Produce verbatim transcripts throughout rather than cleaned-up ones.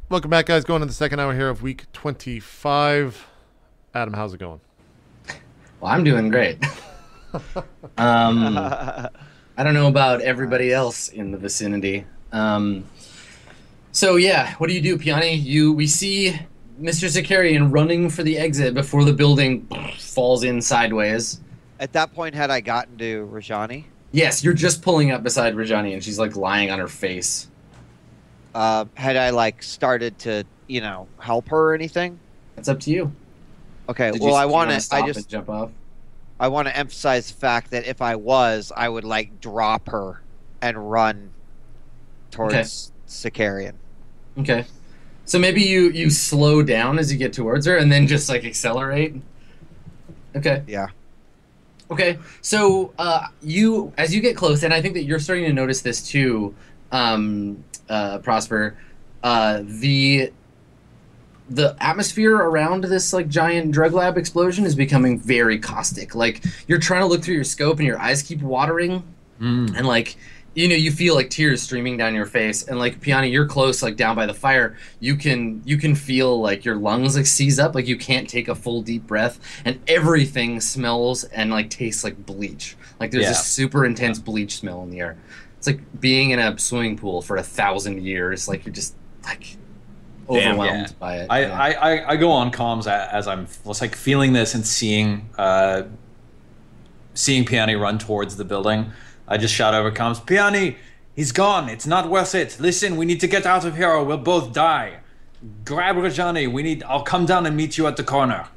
Welcome back, guys. Going to the second hour here of week twenty-five. Adam, how's it going? Well, I'm doing great. um, I don't know about everybody else in the vicinity. Um, so yeah, what do you do, Piani? You we see Mister Zakarian running for the exit before the building falls in sideways. At that point, had I gotten to Rajani? Yes, you're just pulling up beside Rajani, and she's like lying on her face. Uh, had I like started to, you know, help her or anything? It's up to you. Okay. Did well, you, I want to. stop I just and jump off. I want to emphasize the fact that if I was, I would like drop her and run towards Sicarian. Okay. So maybe you you slow down as you get towards her, and then just like accelerate. Okay. Yeah. Okay. So uh, you, as you get close, and I think that you're starting to notice this too, um, uh, Prosper. Uh, the the atmosphere around this like giant drug lab explosion is becoming very caustic. Like you're trying to look through your scope, and your eyes keep watering, Mm. and like. You know, you feel like tears streaming down your face, and like Piani, you're close, like down by the fire. You can you can feel like your lungs like seize up, like you can't take a full deep breath, and everything smells and like tastes like bleach. Like there's Yeah. this super intense bleach smell in the air. It's like being in a swimming pool for a thousand years. Like you're just like Damn, overwhelmed yeah. by it. I, yeah. I, I, I go on comms a- as I'm was like feeling this and seeing uh, seeing Piani run towards the building. I just shout over comms, Piani, he's gone. It's not worth it. Listen, we need to get out of here or we'll both die. Grab Rajani. We need. I'll come down and meet you at the corner.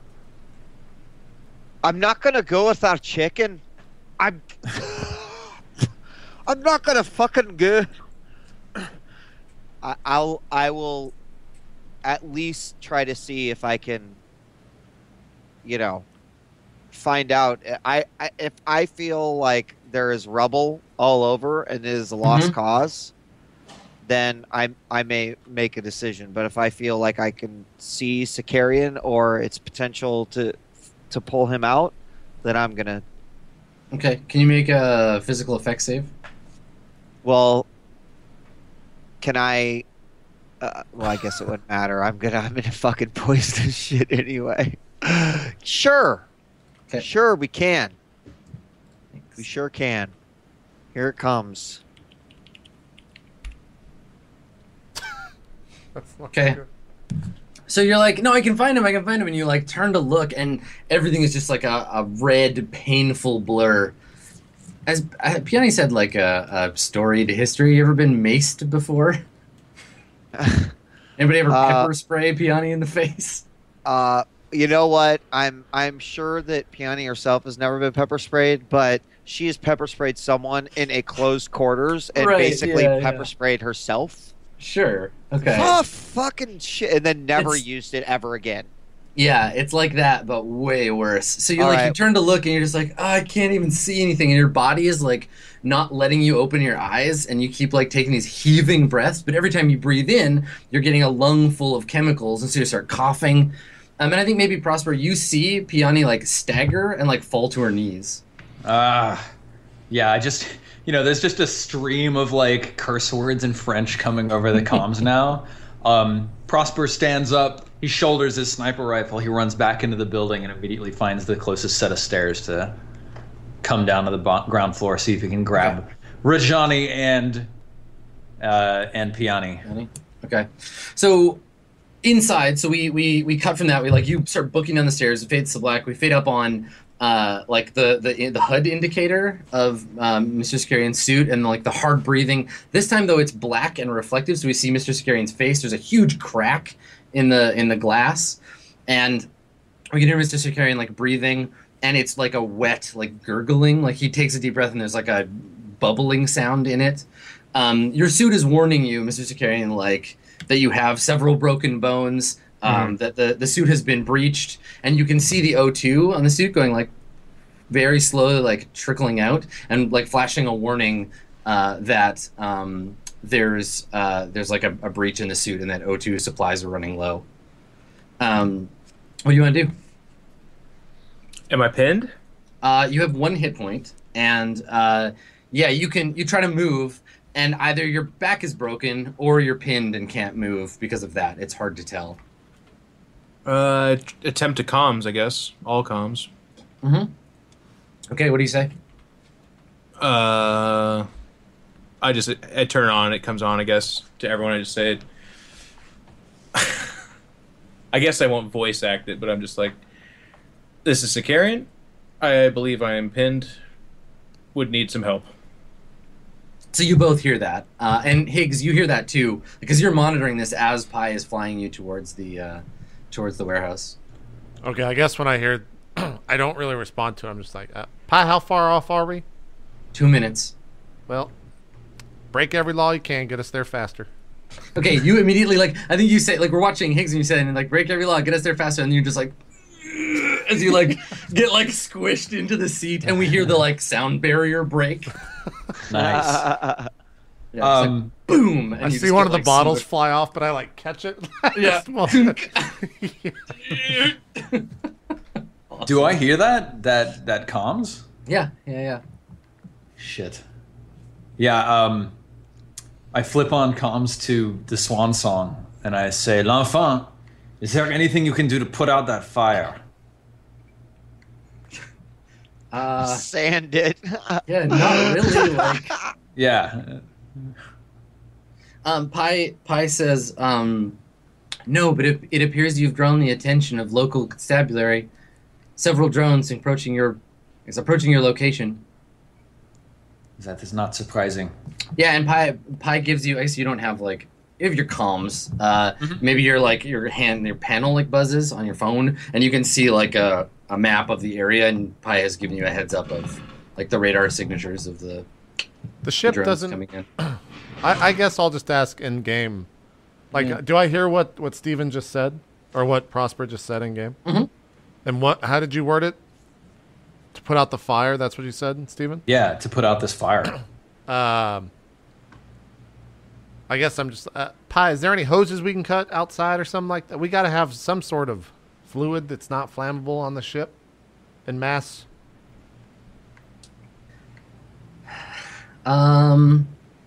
I'm not gonna go without chicken. I'm. I'm not gonna fucking go. I, I'll. I will. At least try to see if I can. You know. Find out. I, I if I feel like there is rubble all over and it is a lost Mhm. cause, then I I may make a decision. But if I feel like I can see Sicarian or its potential to to pull him out, then I'm gonna. Okay, can you make a physical effect save? Well, can I? Uh, well, I guess it wouldn't matter. I'm gonna. I'm gonna fucking poison shit anyway. Sure, Okay. sure, we can. We sure can. Here it comes. That's not Okay. good. So you're like, no, I can find him, I can find him, and you like turn to look, and everything is just like a, a red, painful blur. As uh, Piani said, like a, a storied history. You ever been maced before? Anybody ever Uh, pepper spray Piani in the face? Uh, you know what? I'm I'm sure that Piani herself has never been pepper sprayed, but she has pepper sprayed someone in a closed quarters and Right, basically yeah, pepper yeah. sprayed herself. Sure. Okay. Oh fucking shit! And then never It's- used it ever again. Yeah, it's like that, but way worse. So you're All like, you right. turn to look, and you're just like, oh, I can't even see anything, and your body is like not letting you open your eyes, and you keep like taking these heaving breaths. But every time you breathe in, you're getting a lung full of chemicals, and so you start coughing. Um, and I think maybe Prosper, you see Piani like stagger and like fall to her knees. Ah, yeah. I just, you know, there's just a stream of like curse words in French coming over the comms now. Um, Prosper stands up. He shoulders his sniper rifle. He runs back into the building and immediately finds the closest set of stairs to come down to the bo- ground floor, see if he can grab Okay. Rajani and uh, and Piani. Piani? Okay. So inside, so we, we we cut from that. We like you start booking down the stairs. It fades to black. We fade up on uh, like the the the H U D indicator of um, Mister Sicarian's suit and like the hard breathing. This time though, it's black and reflective, so we see Mister Sicarian's face. There's a huge crack in the in the glass, and we can hear Mister Sicarian like breathing, and it's like a wet like gurgling. Like he takes a deep breath, and there's like a bubbling sound in it. Um, your suit is warning you, Mister Sicarian, like that you have several broken bones, um, that the, the suit has been breached, and you can see the O two on the suit going like very slowly, like trickling out, and like flashing a warning uh, that um, there's uh, there's like a, a breach in the suit, and that O two supplies are running low. Um, what do you want to do? Am I pinned? Uh, you have one hit point, and uh, yeah, you can you try to move. and either your back is broken or you're pinned and can't move because of that. It's hard to tell. Uh, attempt to comms, I guess. All comms. Mm-hmm. Okay, what do you say? Uh, I just I turn it on. It comes on, I guess, to everyone. I just say it. I guess I won't voice act it, but I'm just like, this is Sicarian. I believe I am pinned. Would need some help. So you both hear that, uh, and Higgs, you hear that too, because you're monitoring this as Pi is flying you towards the uh, towards the warehouse. Okay, I guess when I hear, I don't really respond to it. I'm just like, uh, Pi, how far off are we? Two minutes. Well, break every law you can, get us there faster. Okay, you immediately, like, I think you say, like, we're watching Higgs and you said, like, break every law, get us there faster, and you're just like, as you, like, get, like, squished into the seat, and we hear the, like, sound barrier break. Nice. Yeah, it's Um, like, boom! And I you see just one get, of the like, bottles smushed. fly off, but I like catch it. Yeah. Small- Do I hear that? That that comms? Yeah, yeah, yeah. Shit. Yeah, um I flip on comms to the swan song and I say, L'enfant, is there anything you can do to put out that fire? Uh, Sand it. yeah, not really, like... Yeah. Um, Pi, Pi says, um, no, but it, it appears you've drawn the attention of local constabulary. Several drones approaching your, is approaching your location. That is not surprising. Yeah, and Pi, Pi gives you, I guess you don't have, like, you have your comms. Uh, maybe your, like, your hand, your panel, like, buzzes on your phone, and you can see, like, a, a map of the area, and Pi has given you a heads up of, like, the radar signatures of the, The ship drones doesn't. coming in. I, I guess I'll just ask in game. Like, Yeah. do I hear what what Steven just said, or what Prosper just said in game? Mm-hmm. And what? How did you word it? To put out the fire. That's what you said, Steven. Yeah, to put out this fire. Um. I guess I'm just. Uh, Pi, is there any hoses we can cut outside or something like that? We got to have some sort of fluid that's not flammable on the ship, in mass. Um,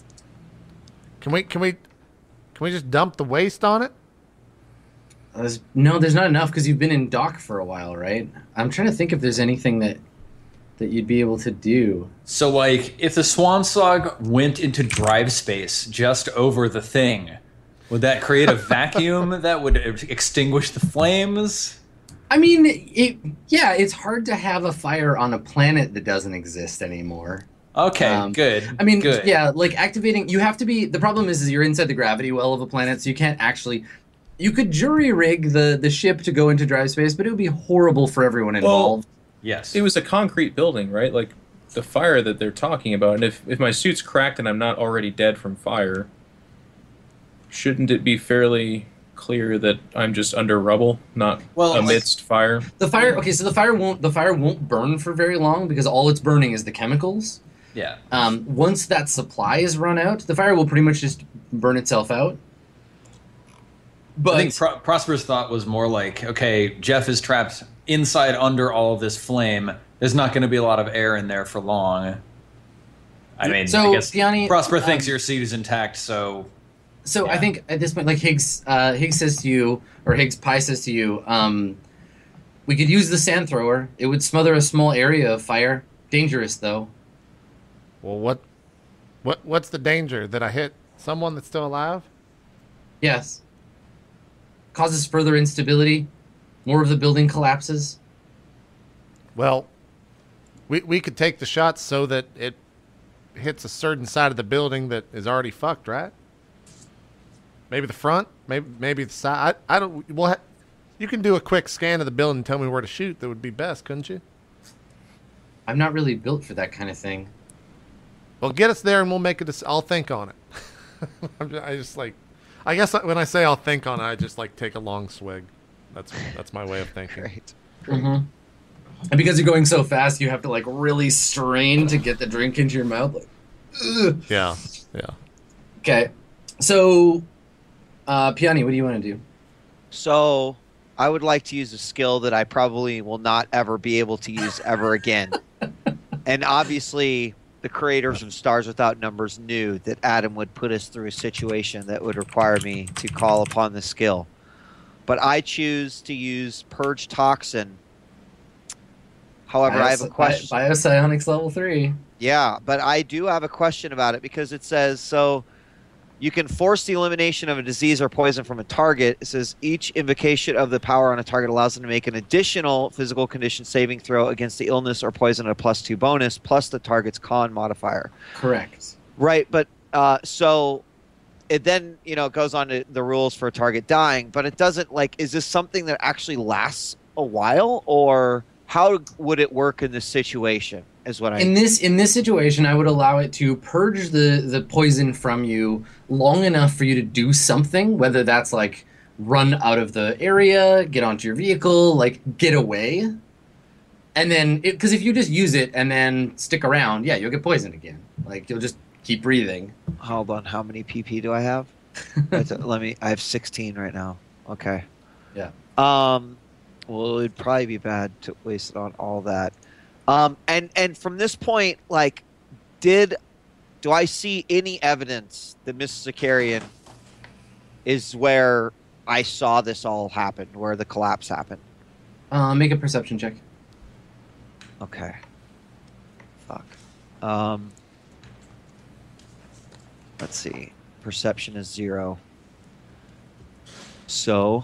Can we? Can we? Can we just dump the waste on it? there's, no, there's not enough because you've been in dock for a while, right? I'm trying to think if there's anything that that you'd be able to do. So, like, if the swan song went into drive space just over the thing, would that create a vacuum that would extinguish the flames? I mean, it yeah, it's hard to have a fire on a planet that doesn't exist anymore. Okay, Um, good. I mean, good. yeah, like activating, you have to be, the problem is, is you're inside the gravity well of a planet, so you can't actually, you could jury rig the, the ship to go into drive space, but it would be horrible for everyone involved. Yes. It was a concrete building, right? Like the fire that they're talking about. And if, if my suit's cracked and I'm not already dead from fire, shouldn't it be fairly clear that I'm just under rubble, not Well, amidst fire? The fire, okay, so the fire won't, the fire won't burn for very long because all it's burning is the chemicals. Yeah. Um, once that supply is run out, the fire will pretty much just burn itself out. But I think Pro- Prosper's thought was more like, okay, Jeff is trapped inside under all this flame. There's not going to be a lot of air in there for long. I mean, So, I guess Piani, Prosper um, thinks your seat is intact, so So I Yeah. think at this point, like Higgs, uh, Higgs says to you, or Higgs Pi says to you, um, we could use the sand thrower. It would smother a small area of fire. Dangerous, though. Well, what? What? What's the danger that I hit someone that's still alive? Yes. Causes further instability. More of the building collapses. Well, we we could take the shots so that it hits a certain side of the building that is already fucked, right? Maybe the front, maybe maybe the side. I, I don't. Well, ha- you can do a quick scan of the building and tell me where to shoot. That would be best, couldn't you? I'm not really built for that kind of thing. Well, get us there and we'll make a dec- I'll think on it. I'm just, I just like, I guess when I say I'll think on it, I just like take a long swig. That's that's my way of thinking. Great. Mm-hmm. And because you're going so fast, you have to like really strain to get the drink into your mouth. Like, ugh. Yeah, yeah. Okay. So, uh, Piani, what do you want to do? So I would like to use a skill that I probably will not ever be able to use ever again. And obviously, the creators of Stars Without Numbers knew that Adam would put us through a situation that would require me to call upon the skill. But I choose to use Purge Toxin. However, Bios- I have a question. Bi- Biopsionics level three. Yeah, but I do have a question about it because it says, so you can force the elimination of a disease or poison from a target. It says each invocation of the power on a target allows them to make an additional physical condition saving throw against the illness or poison at a plus two bonus, plus the target's con modifier. Correct. Right, but uh, so it then, you know, it goes on to the rules for a target dying, but it doesn't, like, is this something that actually lasts a while, or how would it work in this situation? Is what I in this in this situation, I would allow it to purge the the poison from you long enough for you to do something, whether that's like run out of the area, get onto your vehicle, like get away, and then because if you just use it and then stick around, yeah, you'll get poisoned again. Like you'll just keep breathing. Hold on, how many P P do I have? That's- Let me. I have sixteen right now. Okay. Yeah. Um. Well, it'd probably be bad to waste it on all that. Um, and, and from this point, like, did do I see any evidence that Missus Zakarian is where I saw this all happen, where the collapse happened? Uh, make a perception check. Okay. Fuck. Um. Let's see. Perception is zero. So.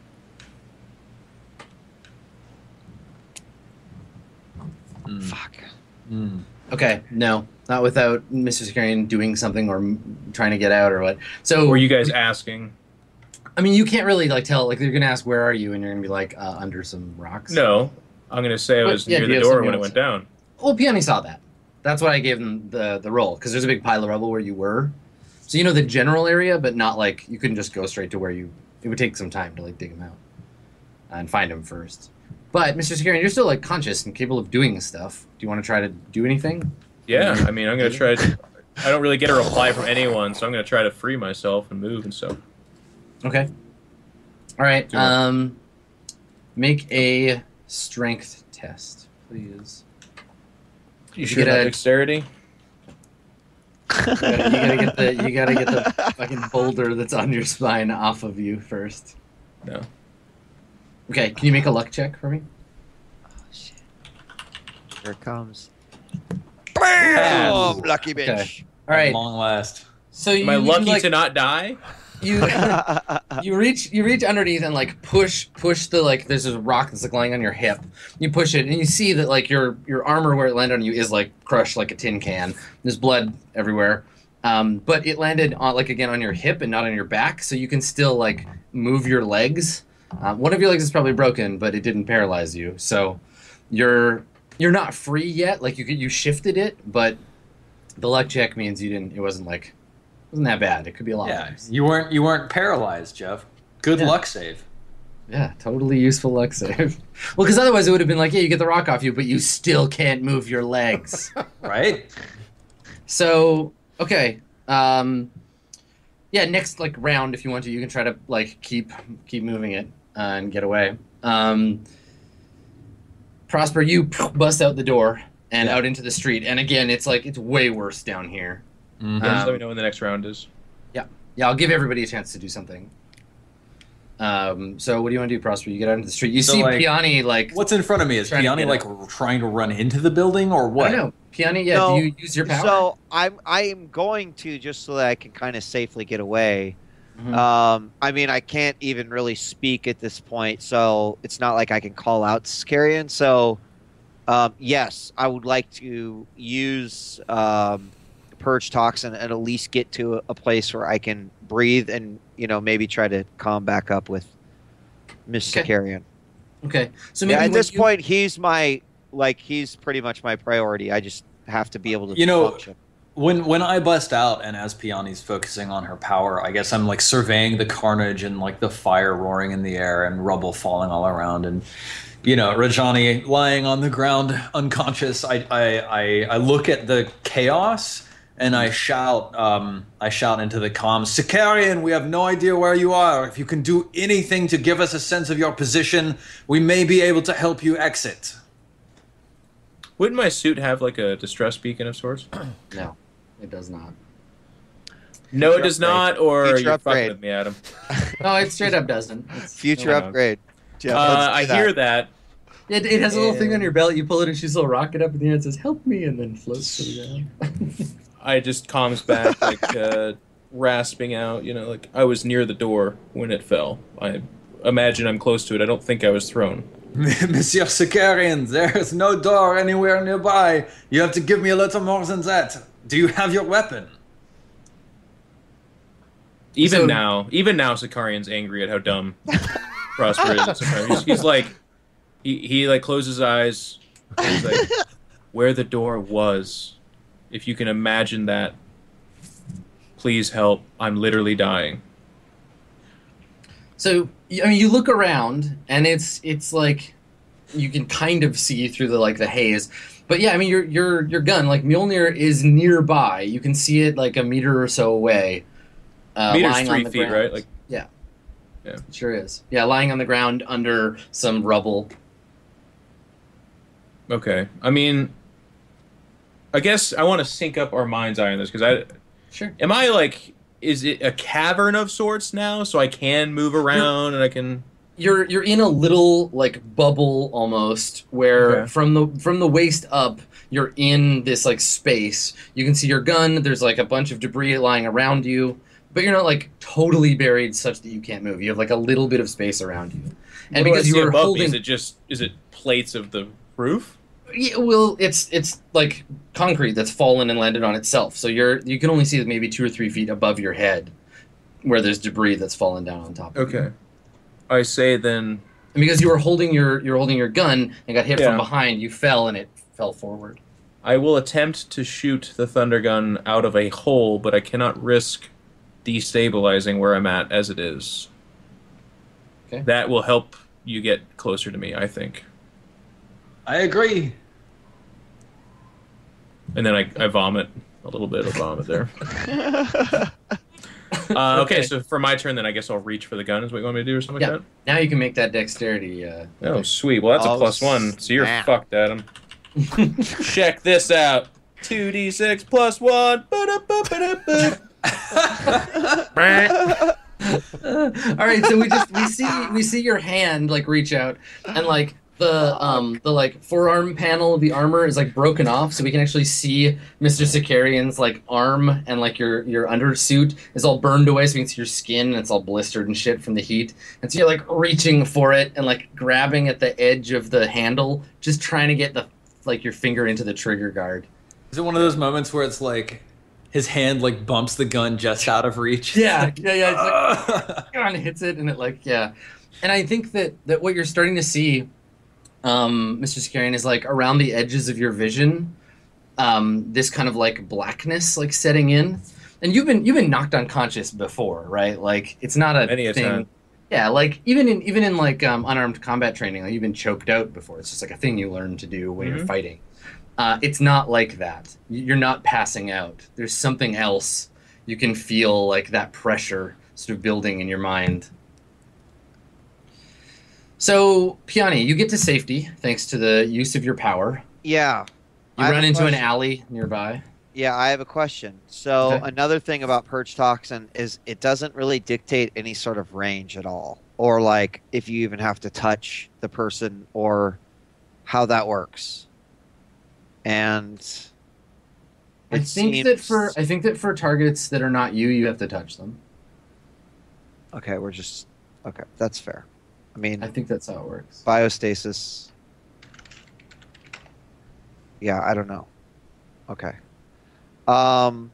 Mm. Fuck. Mm. Okay, no, not without Mister Zakarian doing something or m- trying to get out or what. So Were you guys asking? I mean, you can't really like tell. Like they're gonna ask, "Where are you?" and you're gonna be like, uh, "Under some rocks." No. I'm going to say I But, was yeah, near you the have door some when it notes. went down. Well, Peony saw that. That's why I gave him the the roll because there's a big pile of rubble where you were. So you know the general area, but not like you couldn't just go straight to where you. It would take some time to like dig him out and find him first. But Mister Zakarian, you're still like conscious and capable of doing stuff. Do you want to try to do anything? Yeah, I mean, I'm going to try to... I don't really get a reply from anyone, so I'm going to try to free myself and move and stuff. Okay. All right. Do it. Um, make a strength test, please. You You sure get about a- dexterity? You gotta, you gotta get the you gotta get the fucking boulder that's on your spine off of you first. No. Okay. Can you make a luck check for me? Oh, shit. Here it comes. Yes. Boom! Lucky bitch. Okay. All right. Long last. So you, Am I you, lucky like, to not die? you you reach you reach underneath and like push push the like there's a rock that's like lying on your hip. You push it and you see that like your your armor where it landed on you is like crushed like a tin can. There's blood everywhere. Um, but it landed on like again on your hip and not on your back, so you can still like move your legs. Um, one of your legs is probably broken, but it didn't paralyze you. So you're you're not free yet. Like you could you shifted it, but the luck check means you didn't. It wasn't like wasn't that bad. It could be a lot Yeah, worse. you weren't you weren't paralyzed, Jeff. Good Yeah. luck save. Yeah, totally useful luck save. Well, because otherwise it would have been like, yeah, you get the rock off you, but you still can't move your legs. Right? So, okay. Um, yeah, next like round, if you want to, you can try to like keep keep moving it uh, and get away. Um, Prosper, you bust out the door and Yeah. out into the street, and again, it's like it's way worse down here. Mhm. Yeah, just Um, let me know when the next round is. Yeah, I'll give everybody a chance to do something. Um, so what do you want to do, Prosper? You get out into the street. You So, see like, Peony like What's in front of me? Is Trying to Piani get like r- trying to run into the building or what? I don't know. Peony, yeah, No, do you use your power? So I'm I am going to just so that I can kind of safely get away. Mhm. Um, I mean, I can't even really speak at this point, so it's not like I can call out Scarian. So, um, yes, I would like to use um, Purge Toxin and at least get to a, a place where I can breathe and, you know, maybe try to calm back up with Miss Okay. Scarian. Okay, so maybe Yeah, at when this you- point, he's my, like, he's pretty much my priority. I just have to be able to You know, function. When when I bust out and as Piani's focusing on her power, I guess I'm like surveying the carnage and like the fire roaring in the air and rubble falling all around and you know Rajani lying on the ground unconscious. I I I, I look at the chaos and I shout um, I shout into the comms, Sicarian, we have no idea where you are. If you can do anything to give us a sense of your position, we may be able to help you exit. Wouldn't my suit have like a distress beacon of sorts? No, it does not. No, it Future does not. Or Future you're fucking upgrade. with me, Adam. No, it straight up doesn't. It's, Future Uh, upgrade. Jeff, Uh, let's I do that. hear that. It, it has a little thing on And- your belt. You pull it and shoots a little rocket up in the air. It says, help me, and then floats to the ground. I just calms back, like uh, rasping out. You know, like I was near the door when it fell. I imagine I'm close to it. I don't think I was thrown. Monsieur Sakarian, there's no door anywhere nearby. You have to give me a little more than that. Do you have your weapon? Even So- now, even now, Sakarian's angry at how dumb Prosper is. He's, he's like, he, he like closes his eyes. And he's like, where the door was, if you can imagine that, please help. I'm literally dying. So I mean, you look around, and it's it's like you can kind of see through the like the haze. But yeah, I mean, your your your gun, like Mjolnir, is nearby. You can see it like a meter or so away. Uh, Meter's lying on three the feet, ground. right? Like, Yeah. Yeah. It sure is. Yeah, lying on the ground under some rubble. okay. I mean, I guess I want to sync up our mind's eye on this because I Sure. am I like, is it a cavern of sorts now, so I can move around and I can. You're you're in a little like bubble almost where Okay. from the from the waist up you're in this like space. You can see your gun, there's like a bunch of debris lying around you, but you're not like totally buried such that you can't move. You have like a little bit of space around you. And What do I because you see were above me? holding Is it just is it plates of the roof? Yeah, well, it's it's like concrete that's fallen and landed on itself. So you're you can only see maybe two or three feet above your head, where there's debris that's fallen down on top. Of you. Okay. I say then. And because you were holding your you were holding your gun and got hit Yeah. from behind, you fell and it fell forward. I will attempt to shoot the thunder gun out of a hole, but I cannot risk destabilizing where I'm at as it is. Okay. That will help you get closer to me, I think. I agree. And then I, I vomit a little bit of vomit there. Uh, okay, Okay. so for my turn, then I guess I'll reach for the gun. Is what you want me to do, or something Yeah. like Now you can make that dexterity. Uh, that? Oh, sweet. Well, that's Oh, a plus one. So you're snap. fucked, Adam. Check this out. two d six plus one. Ba-da-ba-ba-da-ba. all right, so we just we see we see your hand like reach out and like the um the like forearm panel of the armor is like broken off, so we can actually see Mister Sicarian's like arm, and like your your undersuit is all burned away, so we can see your skin and it's all blistered and shit from the heat. And so you're like reaching for it and like grabbing at the edge of the handle, just trying to get the like your finger into the trigger guard. Is it one of those moments where it's like his hand like bumps the gun just out of reach? Yeah, yeah, yeah. It's like and it hits it, and it like yeah. And I think that that what you're starting to see, um, Mister Sicarian, is like around the edges of your vision, um, this kind of like blackness like setting in. And you've been you've been knocked unconscious before, right? Like it's not a Many a thing. time. Yeah, like even in even in like um, unarmed combat training, like you've been choked out before. It's just like a thing you learn to do when you're Mhm. fighting. Uh, it's not like that. You're not passing out. There's something else. You can feel like that pressure sort of building in your mind. So, Piani, you get to safety thanks to the use of your power. Yeah. You I have run a into an question. alley nearby. Yeah, I have a question. So Okay. another thing about purge toxin is it doesn't really dictate any sort of range at all, or like if you even have to touch the person or how that works. And I it think that seems- for I think that for targets that are not you, you have to touch them. okay, we're just okay. That's fair. I mean, I think that's how it works. biostasis. Yeah, I don't know. Okay. Um.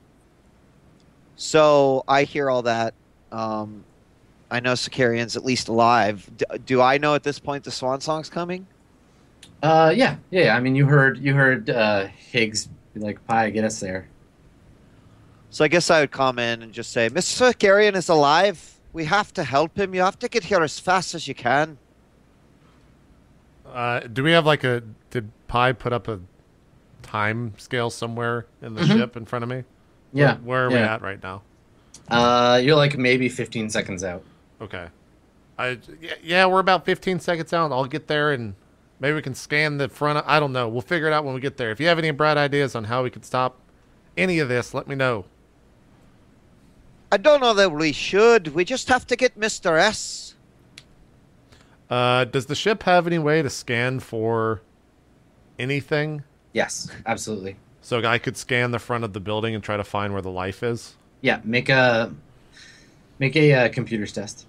So I hear all that. Um, I know Sicarian's at least alive. D- do I know at this point the swan song's coming? Uh, yeah, yeah, yeah. I mean, you heard you heard uh, Higgs be like, "Pie, get us there." So I guess I would come in and just say, Mister Sicarian is alive. We have to help him. You have to get here as fast as you can. Uh, do we have like a? Did Pi put up a time scale somewhere in the Mhm. ship in front of me? Yeah. Where, where are we yeah. at right now? Uh, you're like maybe fifteen seconds out. Okay. I yeah, yeah, we're about fifteen seconds out. I'll get there and Maybe we can scan the front. I don't know. We'll figure it out when we get there. If you have any bright ideas on how we could stop any of this, let me know. I don't know that we should. We just have to get Mister S. Uh, does the ship have any way to scan for anything? Yes, absolutely. So I could scan the front of the building and try to find where the life is? Yeah, make a make a uh, computers test.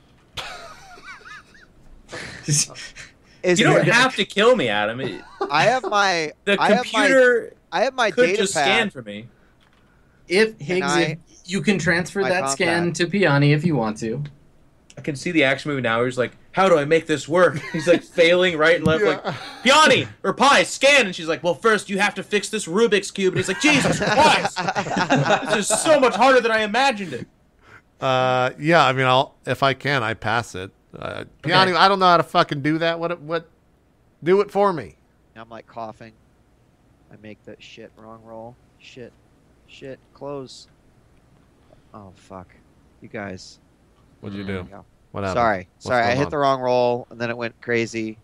Is You don't it- have to kill me, Adam. It- I have my. The I have my. computer I have my could data just pad. scan for me. If Higgs, I- if you can transfer my that scan combat. to Piani if you want to. I can see the action movie now. He's like, "How do I make this work?" He's like failing right and left, Yeah. like, "Piani or Pi, scan." And she's like, "Well, first you have to fix this Rubik's cube." And he's like, "Jesus Christ, this is so much harder than I imagined it." Uh, yeah, I mean, I'll if I can, I pass it. Uh, Piani, I don't know how to fucking do that. What? What? Do it for me. I'm like coughing. I make that shit wrong roll. Shit. Shit. Close. Oh fuck. You guys. What'd you do? Yeah. What happened? Sorry. What's Sorry. I going hit on? the wrong roll and then it went crazy.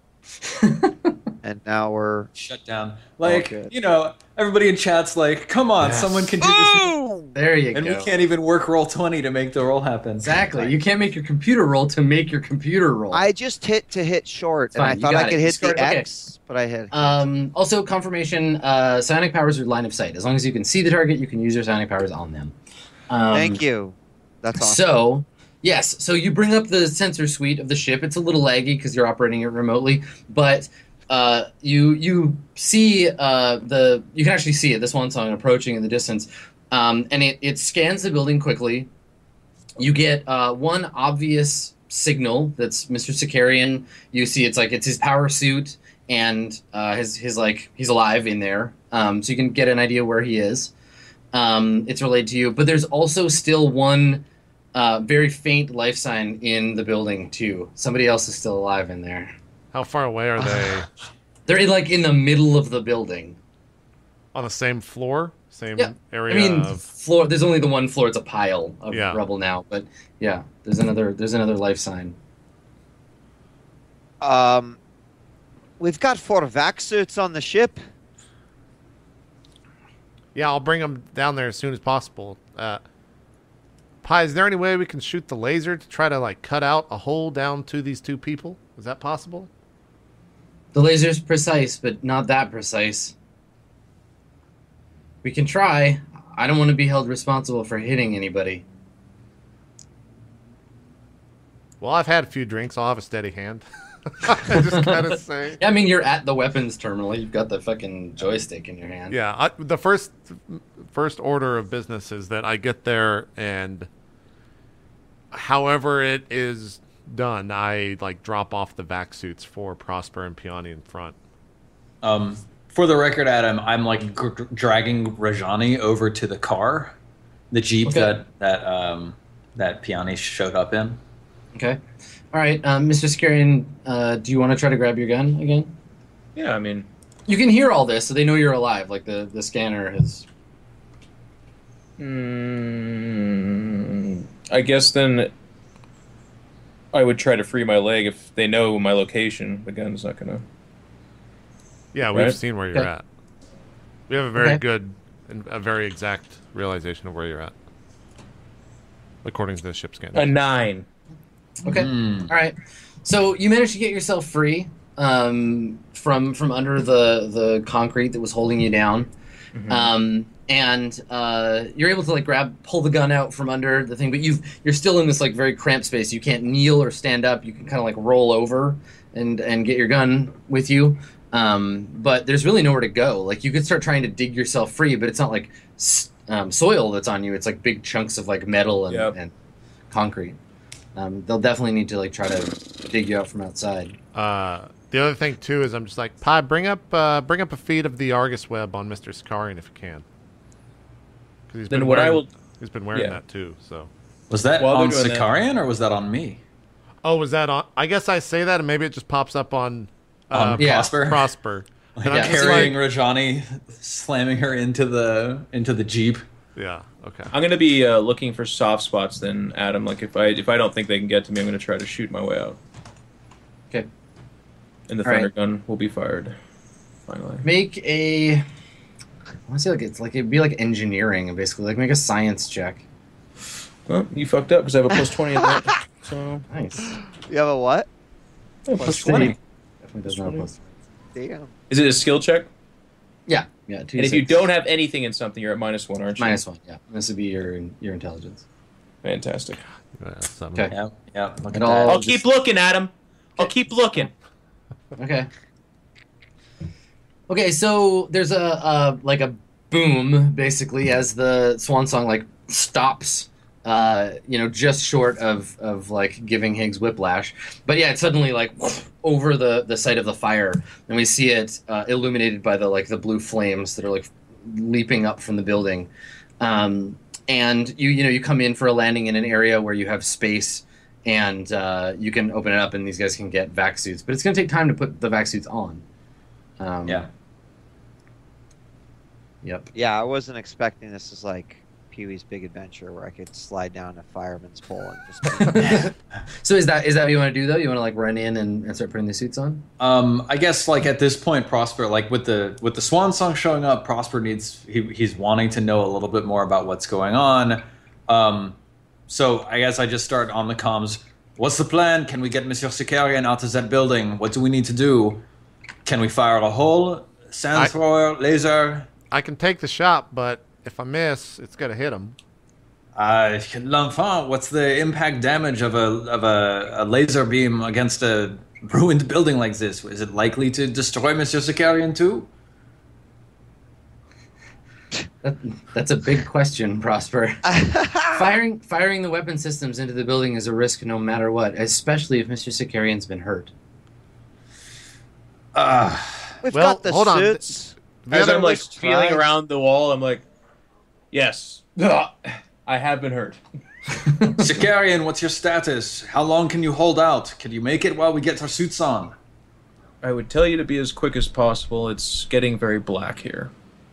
And now we're. Shut down. Like, good. you know, everybody in chat's like, come on, Yes. someone can do this. Boom! There you And go. we can't even work roll twenty to make the roll happen. Exactly. You can't make your computer roll to make your computer roll. I just hit to hit short, It's and I fine, you thought got I it. could You hit scored- the okay. X, but I hit. Um, also, confirmation, uh, psionic powers are line of sight. As long as you can see the target, you can use your psionic powers on them. Um, Thank you. That's awesome. So, yes, so you bring up the sensor suite of the ship. It's a little laggy because you're operating it remotely, but uh, you you see uh, the you can actually see it. This one song approaching in the distance, um, and it it scans the building quickly. You get uh, one obvious signal that's Mister Sicarian. You see it's like it's his power suit and uh, his his like he's alive in there, um, so you can get an idea where he is. Um, it's relayed to you, but there's also still one uh, very faint life sign in the building too. Somebody else is still alive in there. How far away are they? They're in, like in the middle of the building. On the same floor, same Yeah. area I mean, of. floor. There's only the one floor. It's a pile of Yeah. rubble now, but yeah, there's another. There's another life sign. Um, we've got four vac suits on the ship. Yeah, I'll bring them down there as soon as possible. Uh, Pi, is there any way we can shoot the laser to try to like cut out a hole down to these two people? Is that possible? The laser's precise, but not that precise. We can try. I don't want to be held responsible for hitting anybody. Well, I've had a few drinks. I'll have a steady hand. I just gotta say. Yeah, I mean, you're at the weapons terminal. You've got the fucking joystick in your hand. Yeah, I, the first first order of business is that I get there and however it is done, I like drop off the vac suits for Prosper and Piani in front. Um, for the record, Adam, I'm like g- dragging Rajani over to the car, the Jeep Okay. that that um, that Piani showed up in. Okay. All right, um, Mister Scarian, uh, do you want to try to grab your gun again? Yeah, I mean, You can hear all this, so they know you're alive. Like the, the scanner has. mm, I guess then I would try to free my leg if they know my location. The gun's not gonna. Yeah, we've Right. seen where you're Okay. at. We have a very Okay. good and a very exact realization of where you're at, according to the ship scanner. A nine. Okay. Mm. All right. So you managed to get yourself free um, from from under the the concrete that was holding you down, Mhm. um, and uh, you're able to like grab pull the gun out from under the thing. But you've you're still in this like very cramped space. You can't kneel or stand up. You can kind of like roll over and and get your gun with you. Um, but there's really nowhere to go. Like you could start trying to dig yourself free, but it's not like s- um, soil that's on you. It's like big chunks of like metal and, Yep. and concrete. Um, they'll definitely need to like try to dig you out from outside. Uh, the other thing too is I'm just like, Pi, bring up uh, bring up a feed of the Argus web on Mister Sicarian if you can. 'Cause he's Then been what I wearing- will- He's been wearing Yeah. that too. So. Was that While they're on doing that- Sicarian or was that on me? Oh, was that on? I guess I say that and maybe it just pops up on uh, On yeah. Prosper? Prosper. Like And I'm Yeah. just carrying like- Rajani, slamming her into the into the Jeep. Yeah. Okay. I'm gonna be uh, looking for soft spots then, Adam. Like if I if I don't think they can get to me, I'm gonna try to shoot my way out. Okay. and the All right. thunder gun will be fired. Finally. Make a. I want to say like it's like it'd be like engineering, basically. Like make a science check. Well, you fucked up because I have a plus twenty in that. So Nice. You have a what? oh, plus twenty. Definitely does not have a plus. Damn. Is it a skill check? Yeah, yeah. Two And if you six. don't have anything in something, you're at minus one, aren't you? minus one, yeah. This would be your your intelligence. Fantastic. Yeah, seven. Okay. Yeah, yeah. Look It at all- that. I'll just- keep looking at him. I'll keep looking. Okay. Okay, so there's a, a like a boom basically as the swan song like stops, uh, you know, just short of of like giving Higgs whiplash. But yeah, it's suddenly like over the the site of the fire, and we see it uh, illuminated by the like the blue flames that are like leaping up from the building. Um, and you you know you come in for a landing in an area where you have space. And uh, you can open it up, and these guys can get vac suits. But it's going to take time to put the vac suits on. Um, Yeah. Yep. Yeah, I wasn't expecting this as like Pee-wee's Big Adventure where I could slide down a fireman's pole and just. So is that is that what you want to do though? You want to like run in and, and start putting the suits on? Um, I guess like at this point, Prosper, like with the with the Swan Song showing up, Prosper needs he, he's wanting to know a little bit more about what's going on. Um, so I guess I just start on the comms. What's the plan? Can we get Monsieur Sicarian out of that building? What do we need to do? Can we fire a hole? Sand I- thrower, laser? I can take the shot, but if I miss, it's gonna hit him. Uh, L'enfant, what's the impact damage of a of a, a laser beam against a ruined building like this? Is it likely to destroy Monsieur Sicarian too? That, that's a big question, Prosper. firing firing the weapon systems into the building is a risk no matter what, especially if Mister Sicarian's been hurt. Uh, We've Well, got the hold on. suits. The As other- I'm like let's feeling try. around the wall, I'm like, yes, Ugh. I have been hurt. Sicarian, what's your status? How long can you hold out? Can you make it while we get our suits on? I would tell you to be as quick as possible. It's getting very black here.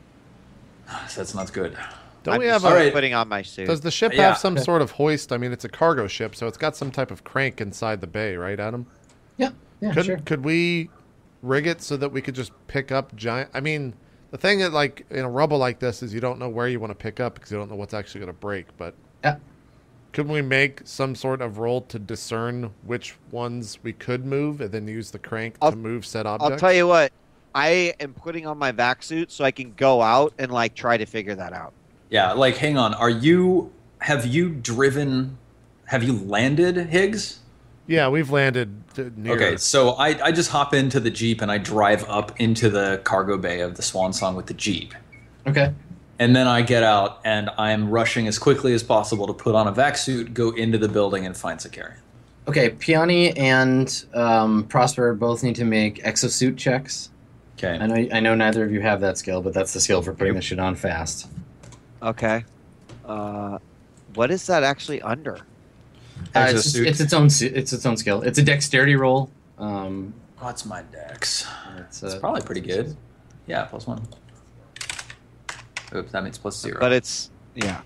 That's not good. Don't I'm we have just a? Alright. putting on my suit. Does the ship Yeah. have some sort of hoist? I mean, it's a cargo ship, so it's got some type of crank inside the bay, right, Adam? Yeah, yeah, Could sure. could we rig it so that we could just pick up giant? I mean, the thing that like in a rubble like this is you don't know where you want to pick up because you don't know what's actually going to break. But Yeah. couldn't we make some sort of roll to discern which ones we could move and then use the crank I'll- to move said objects? I'll tell you what. I am putting on my vac suit so I can go out and like try to figure that out. Yeah, like hang on. Are you have you driven have you landed, Higgs? Yeah, we've landed to near. Okay, so I, I just hop into the Jeep and I drive up into the cargo bay of the Swan Song with the Jeep. Okay. And then I get out and I'm rushing as quickly as possible to put on a vac suit, go into the building and find Sicarian. Okay, Piani and um, Prosper both need to make exosuit checks. Okay. I know I know neither of you have that skill, but that's the skill for putting the shit on fast. Okay. Uh, what is that actually under? Uh, it's, just- Exosuit. it's its own su- it's its own skill. It's a dexterity roll. Um, What's my dex? it's, It's uh, probably pretty good. Yeah, plus one. Oops, that means plus zero. But it's yeah.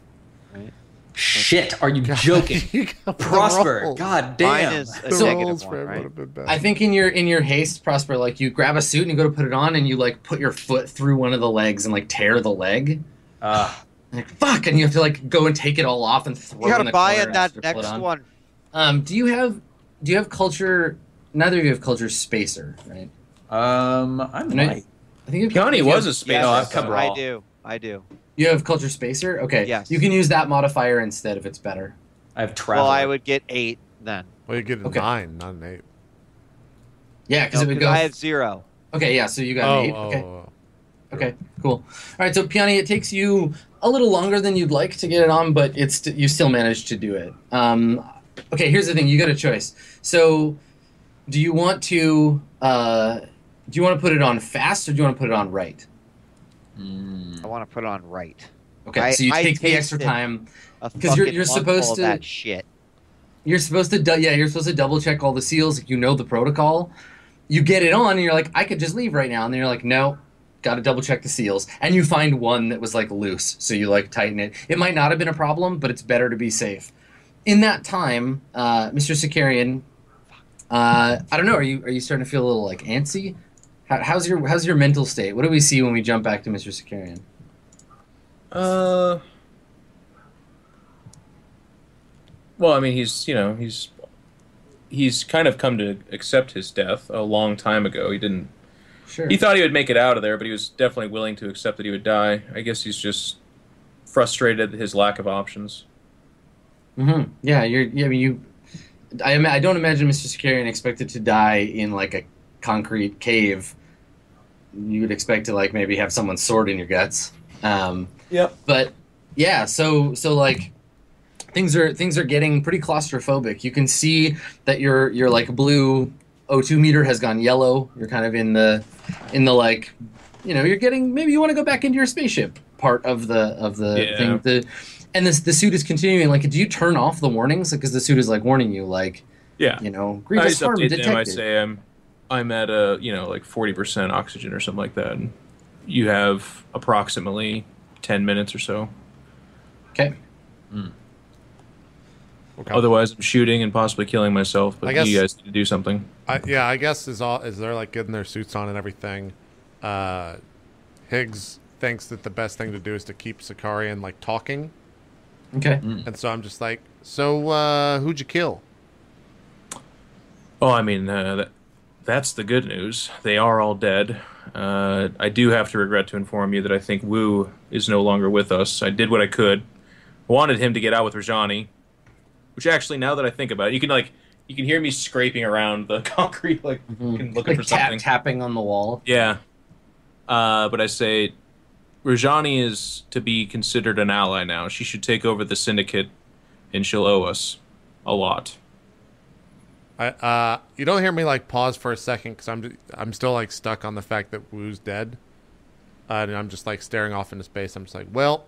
Shit, are you joking? You got the Prosper, roll. god damn. Mine is a The So- negative rolls for one, it right? would have been better. I think in your in your haste, Prosper, like you grab a suit and you go to put it on, and you like put your foot through one of the legs and like tear the leg. Uh, And, like fuck, and you have to like go and take it all off and throw You it in gotta the buy corner it that after put next on. one. Um, do you have do you have culture? Neither of you have culture spacer, right? um, I And I- might. I think you Piani you was have- a space. Yes, No, I've covered I all. do. I do. You have culture spacer. Okay. Yes. You can use that modifier instead if it's better. I have travel. Well, I would get eight then. Well, you get a Okay. nine, not an eight. Yeah, because No, it would 'cause go. I have zero. Okay, yeah. So you got Oh, an eight. oh, Okay. oh, Okay, cool. All right, so Piani, it takes you a little longer than you'd like to get it on, but it's you still managed to do it. Um, okay, here's the thing: you got a choice. So, do you want to uh, do you want to put it on fast or do you want to put it on right? Mm. I want to put it on right. Okay, I- so you I take the extra tasted- time. A 'Cause you're- fucking you're lungful supposed of to- that shit. You're supposed to, du- yeah, you're supposed to double check all the seals. You know the protocol. You get it on, and you're like, I could just leave right now. And then you're like, no, got to double check the seals. And you find one that was like loose, so you like tighten it. It might not have been a problem, but it's better to be safe. In that time, uh, Mister Sicarian, Uh, I don't know. Are you are you starting to feel a little like antsy? How, how's your how's your mental state? What do we see when we jump back to Mister Sakarian? Uh. Well, I mean, he's you know he's he's kind of come to accept his death a long time ago. He didn't. Sure. He thought he would make it out of there, but he was definitely willing to accept that he would die. I guess he's just frustrated at his lack of options. Mm-hmm. Yeah, you're. Yeah, I mean, you. I ima- I don't imagine Mister Sakarian expected to die in like a concrete cave. You would expect to like maybe have someone's sword in your guts. Um, Yep. but yeah, so so like things are things are getting pretty claustrophobic. You can see that your your like blue O two meter has gone yellow. You're kind of in the in the like, you know, you're getting maybe you want to go back into your spaceship part of the of the Yeah. thing. The and this the suit is continuing. Like, do you turn off the warnings? Because the suit is like warning you, like, Yeah. you know, I grievous just harm update detected. them. I say I'm I'm at a you know like forty percent oxygen or something like that. And you have approximately ten minutes or so. Okay. Okay. Otherwise, I'm shooting and possibly killing myself. But I guess- you guys need to do something. I, yeah, I guess is all is they're like getting their suits on and everything. Uh, Higgs thinks that the best thing to do is to keep Sakarian like talking, Okay. and so I'm just like, so uh, who'd you kill? Oh, I mean, uh, that, that's the good news. They are all dead. Uh, I do have to regret to inform you that I think Wu is no longer with us. I did what I could. Wanted him to get out with Rajani, which actually, now that I think about it, you can like you can hear me scraping around the concrete, like looking Like for tap, something. tapping on the wall. Yeah. Uh, but I say Rajani is to be considered an ally now. She should take over the syndicate, and she'll owe us a lot. I uh, you don't hear me like pause for a second because I'm I'm still like stuck on the fact that Wu's dead, uh, and I'm just like staring off into space. I'm just like, well,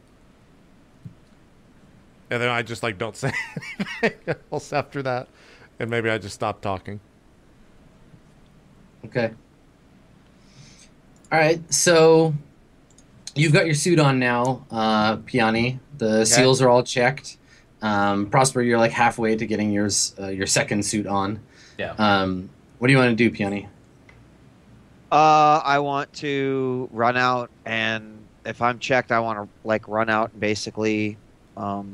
and then I just like don't say anything else after that, and maybe I just stop talking. Okay. All right. So you've got your suit on now, uh, Piani. The seals are all checked. Um, Prosper, you're like halfway to getting yours, uh, your second suit on. Yeah. Um, what do you want to do, Piani? Uh, I want to run out, and if I'm checked, I want to like run out and basically um,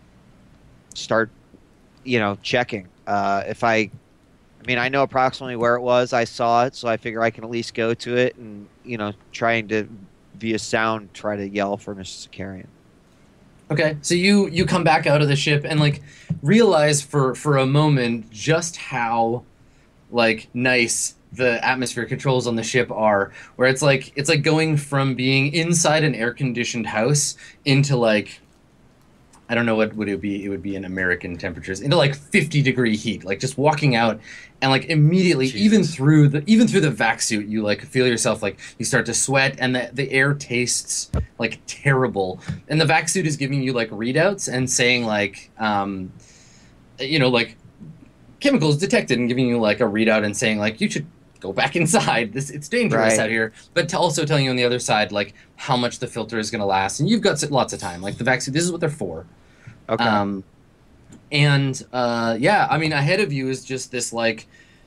start, you know, checking. Uh, if I, I mean, I know approximately where it was. I saw it, so I figure I can at least go to it and you know, trying to via sound try to yell for Mister Sakarian. Okay, so you you come back out of the ship and like realize for for a moment just how like nice the atmosphere controls on the ship are, where it's like it's like going from being inside an air conditioned house into like I don't know what would it be it would be in American temperatures into like fifty degree heat, like just walking out and like immediately Jesus. even through the even through the vac suit you like feel yourself like you start to sweat and the, the air tastes like terrible, and the vac suit is giving you like readouts and saying like um you know like chemicals detected and giving you like a readout and saying like you should go back inside, this it's dangerous Right. out here, but to also telling you on the other side like how much the filter is going to last, and you've got s- lots of time, like the vac suit, this is what they're for. Okay. Um, and uh, yeah, I mean, ahead of you is just this like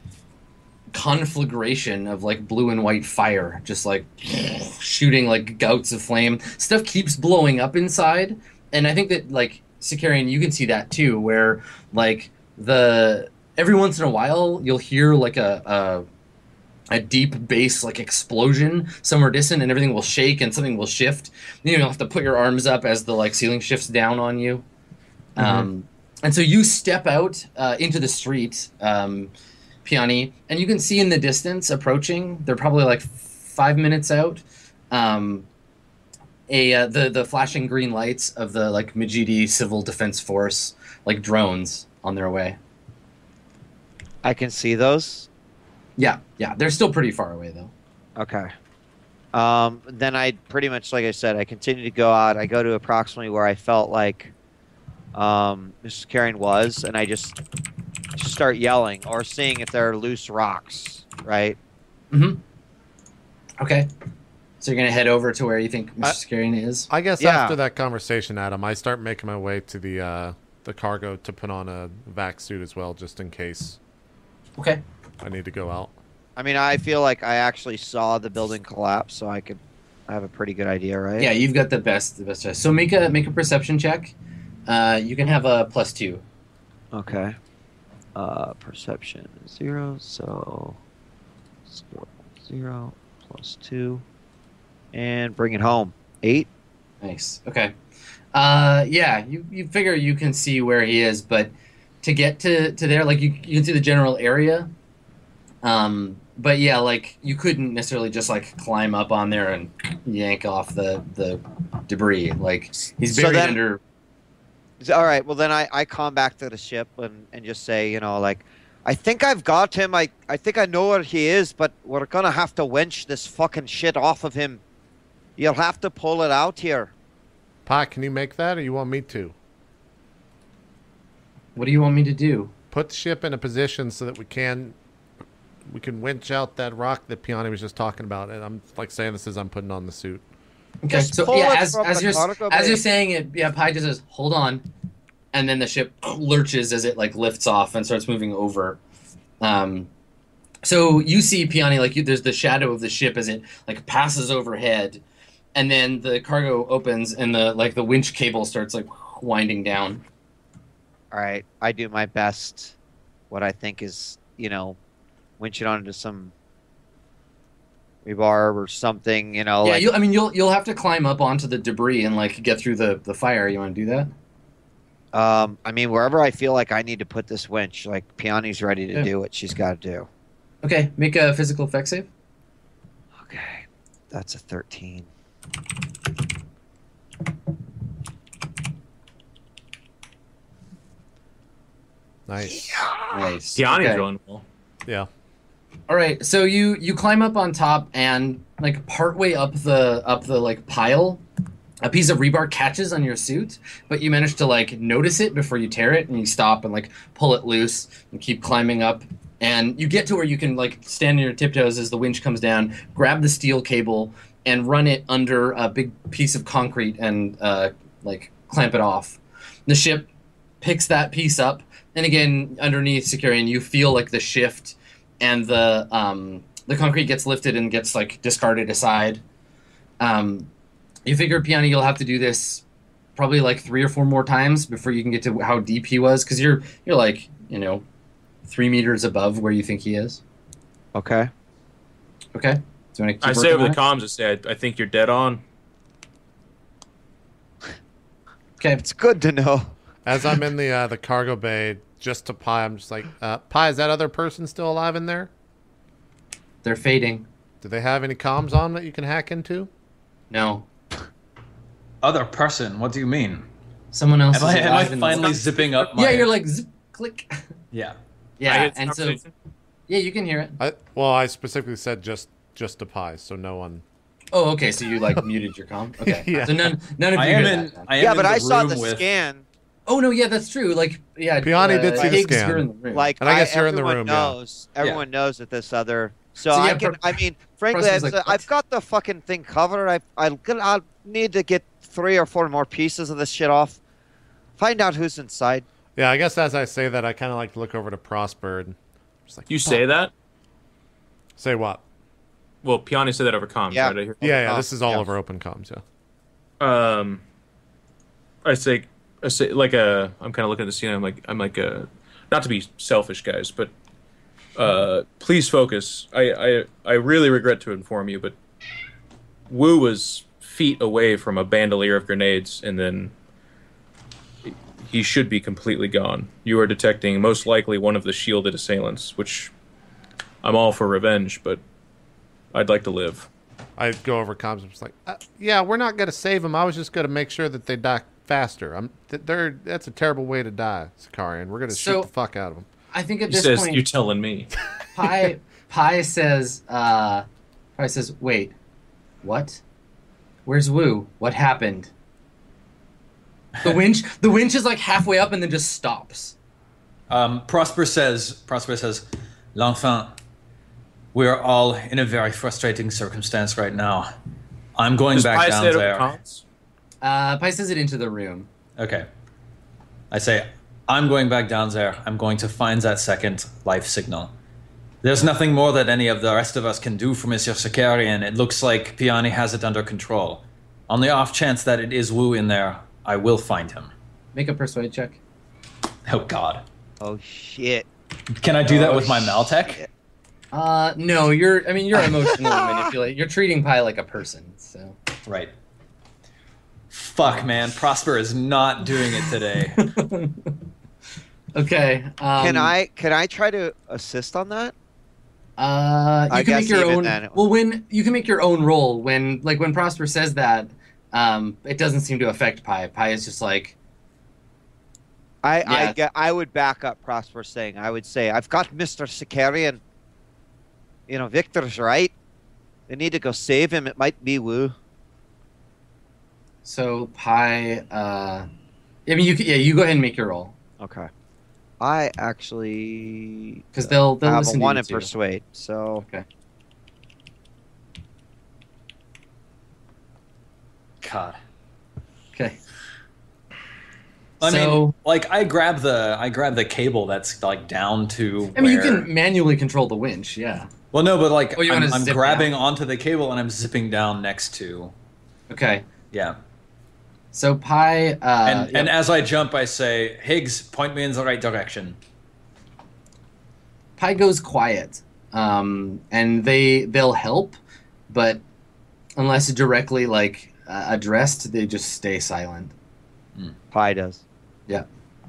conflagration of like blue and white fire, just like shooting like gouts of flame. Stuff keeps blowing up inside, and I think that like Sakarian, you can see that too, where like the every once in a while you'll hear like a. a a deep bass like explosion somewhere distant, and everything will shake and something will shift. You know, you'll have to put your arms up as the like ceiling shifts down on you. Um, and so you step out uh, into the street, um, Piani, and you can see in the distance approaching. They're probably like five minutes out. Um, a uh, the the flashing green lights of the like Majidi Civil Defense Force, like drones on their way. I can see those. Yeah, yeah, they're still pretty far away though. Okay. Um, then I pretty much, like I said, I continue to go out. I go to approximately where I felt like um, Mister Sakarian was, and I just start yelling or seeing if there are loose rocks, right? Mm-hmm. Okay. So you're gonna head over to where you think Mister Sakarian is. I guess Yeah. after that conversation, Adam, I start making my way to the uh, the cargo to put on a vac suit as well, just in case. Okay. I need to go out. I mean, I feel like I actually saw the building collapse, so I could. I have a pretty good idea, right? Yeah, you've got the best the best. So make a make a perception check. Uh, you can have a plus two. Okay. Uh, perception is zero, so score zero plus two, and bring it home. Eight. Nice. Okay. Uh, yeah, you, you figure you can see where he is, but to get to, to there, like you, you can see the general area. Um, but yeah, like you couldn't necessarily just like climb up on there and yank off the, the debris. Like he's So buried then- under. All right. Well, then I, I come back to the ship and, and just say, you know, like, I think I've got him. I, I think I know where he is, but we're gonna have to winch this fucking shit off of him. You'll have to pull it out here. Pi, can you make that, or you want me to? What do you want me to do? Put the ship in a position so that we can we can winch out that rock that Piani was just talking about. And I'm like saying this as I'm putting on the suit. Okay, Just so pull yeah, it as from as the you're cargo as bay. you're saying it, yeah, Pi just says, "Hold on," and then the ship lurches as it like lifts off and starts moving over. Um, so you see Piani like you, there's the shadow of the ship as it like passes overhead, and then the cargo opens and the like the winch cable starts like winding down. All right. I do my best. What I think is, you know, winch it onto some rebar or something. You know. Yeah, like, you, I mean you'll you'll have to climb up onto the debris and like get through the the fire. You want to do that? Um, I mean, wherever I feel like I need to put this winch, like Piani's ready to Yeah. do what she's got to do. Okay, make a physical effect save. Okay, that's a thirteen. Nice. Nice. Tiani's Okay. rolling well. Yeah. All right, so you you climb up on top and like partway up the up the like pile, a piece of rebar catches on your suit, but you manage to like notice it before you tear it, and you stop and like pull it loose and keep climbing up, and you get to where you can like stand on your tiptoes as the winch comes down, grab the steel cable, and run it under a big piece of concrete and uh, like clamp it off. The ship picks that piece up, and again underneath Securian, you feel like the shift. And the um, the concrete gets lifted and gets like discarded aside. Um, you figure Piani, you'll have to do this probably like three or four more times before you can get to how deep he was, because you're you're like you know three meters above where you think he is. Okay. Okay. So you want to keep I say working over the on it? comms, I say, I, I think you're dead on. Okay. It's good to know. As I'm in the uh, the cargo bay, just to Pi, I'm just like, uh, Pi, is that other person still alive in there? They're fading. Do they have any comms on that you can hack into? No. Other person? What do you mean? Someone else Am is I, am I alive in the- finally zipping up my... Yeah, you're like zip, click. Yeah. Yeah, I get and so conversation? yeah, you can hear it. I, well, I specifically said just just to Pi, so no one. Oh, okay. So you like muted your comm. Okay. Yeah. So none none of you I am hear in. that then. I am Yeah, in but the I saw room the with, scan. Oh no, yeah, that's true. Like, yeah, Piani did see the Higgs, scan. you're in the room. Like, And I guess you're in the everyone room, yeah. knows. Everyone knows that this other. So, So, yeah, I can. per- I mean, frankly, Preston's I've, like, I've "What?" got the fucking thing covered. I, I'll, I'll need to get three or four more pieces of this shit off. Find out who's inside. Yeah, I guess as I say that, I kind of like to look over to Prosper and just like, You say that? say what? Well, Piani said that over comms, Yeah. right? I hear. Yeah, yeah, comms, this is all yeah. over open comms, yeah. Um, I say, I say, like a. I'm kind of looking at the scene. I'm like, I'm like a. Not to be selfish, guys, but uh, please focus. I, I, I really regret to inform you, but Wu was feet away from a bandolier of grenades, and then he should be completely gone. You are detecting most likely one of the shielded assailants, which I'm all for revenge, but I'd like to live. I go over comms. I'm just like, uh, yeah, we're not gonna save them. I was just gonna make sure that they die faster. I'm. th- They're. That's a terrible way to die, Sakarian. We're gonna So- shoot the fuck out of them. I think at He this says, point, "You're telling me." Pi Pi says, uh, Pi says, wait, what? Where's Wu? What happened? The winch, the winch is like halfway up and then just stops. Um, Prosper says, Prosper says, L'enfant, we're all in a very frustrating circumstance right now. I'm going Does back Pi down say it over there. comms? Uh, Pi says it into the room. Okay. I say, I'm going back down there. I'm going to find that second life signal. There's nothing more that any of the rest of us can do for Monsieur Sakarian. It looks like Piani has it under control. On the off chance that it is Wu in there, I will find him. Make a persuade check. Oh, God. Oh shit. Can I do that Oh, with my shit. Maltech? Uh, no, you're. I mean, you're emotionally manipulated. You're treating Pi like a person. So. Right. Fuck, man. Prosper is not doing it today. Okay. Um, Can I can I try to assist on that? Uh, you I can make guess your even own. then it- Well, when you can make your own roll when, like, when Prosper says that, um, it doesn't seem to affect Pi. Pi is just like, I I Yeah. get, I would back up Prosper's saying. I would say I've got Mister Sakarian. You know, Victor's right. They need to go save him. It might be Wu. so Pi. Uh, I mean, you can, yeah, you go ahead and make your roll Okay. I actually because they'll they'll have a listen to one you in too. persuade. So Okay. God. Okay. I So- mean, like, I grab the I grab the cable that's like down to. I mean, you where- can manually control the winch. Yeah. Well, no, but like, Oh, you I'm, wanna I'm zip grabbing down? onto the cable and I'm zipping down next to. Okay. Yeah. So Pi. Uh, And yeah, and as I jump, I say, Higgs, point me in the right direction. Pi goes quiet, um, and they they'll help, but unless directly like uh, addressed, they just stay silent. Pi does. Yeah.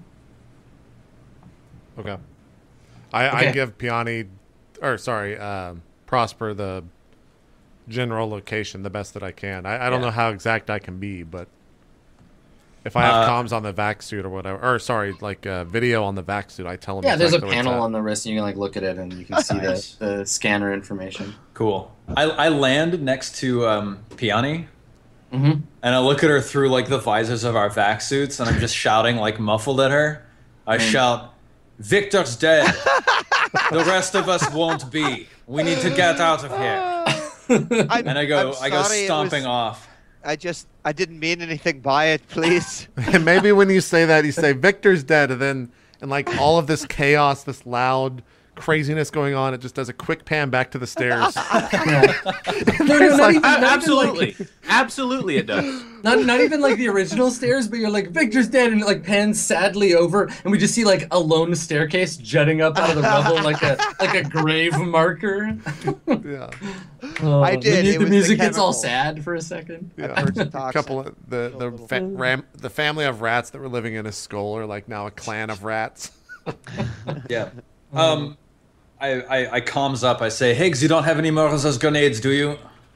Okay. I, I Okay. give Piani, or sorry, um, Prosper the general location the best that I can. I, I don't Yeah. know how exact I can be, but if I have Uh, comms on the vac suit or whatever, or sorry, like uh, video on the vac suit, I tell them. Yeah, there's a exactly where it's panel at. on the wrist, and you can like look at it, and you can see Nice. the, the scanner information. Cool. I, I land next to um, Piani, Mm-hmm. and I look at her through like the visors of our vac suits, and I'm just shouting like muffled at her. I shout, "Victor's dead. The rest of us won't be. We need to get out of here." I'm, And I go, I'm I go sorry, it stomping was- off. I just I didn't mean anything by it. Please. And maybe when you say that, you say Victor's dead, and then and like all of this chaos, this loud craziness going on, it just does a quick pan back to the stairs. Yeah. no, no, It's not, like- even, not, even Absolutely, like, absolutely, it does. not not even like the original stairs, but you're like Victor's dead, and it like pans sadly over, and we just see like a lone staircase jutting up out of the rubble, like a like a grave marker. Yeah, Oh, I did, The, it the was the music gets all chemical. sad for a second. yeah. heard you A talk, couple so- of the feel a the little fa- bit- ram, the family of rats that were living in a skull are like now a clan of rats. Yeah. Um, I, I, I calms up. I say, Higgs, you don't have any more of those grenades, do you?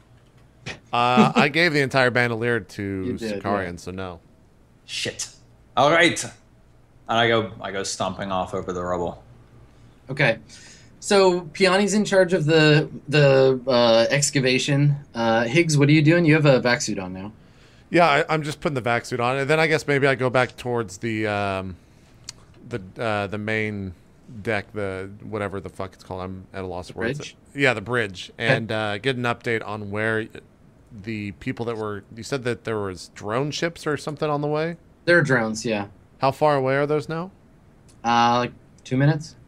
Uh, I gave the entire bandolier to You did, Sakarian, yeah. so no. Shit. All right. And I go I go stomping off over the rubble. Okay, so Piani's in charge of the the uh, excavation. Uh, Higgs, what are you doing? You have a vac suit on now. Yeah, I, I'm just putting the vac suit on, and then I guess maybe I go back towards the um, the uh, the main deck, the whatever the fuck it's called. I'm at a loss The for words. bridge? Yeah, the bridge, and uh, get an update on where the people that were. You said that there was drone ships or something on the way. There are drones, yeah. How far away are those now? Uh, like two minutes.